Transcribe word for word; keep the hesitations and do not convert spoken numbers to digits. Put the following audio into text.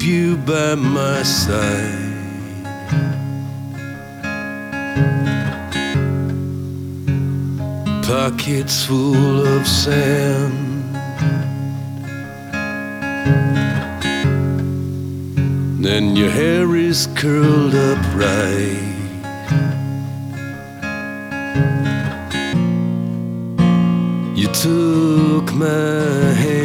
you by my side. Pockets full of sand, then your hair is curled up right. You took my hand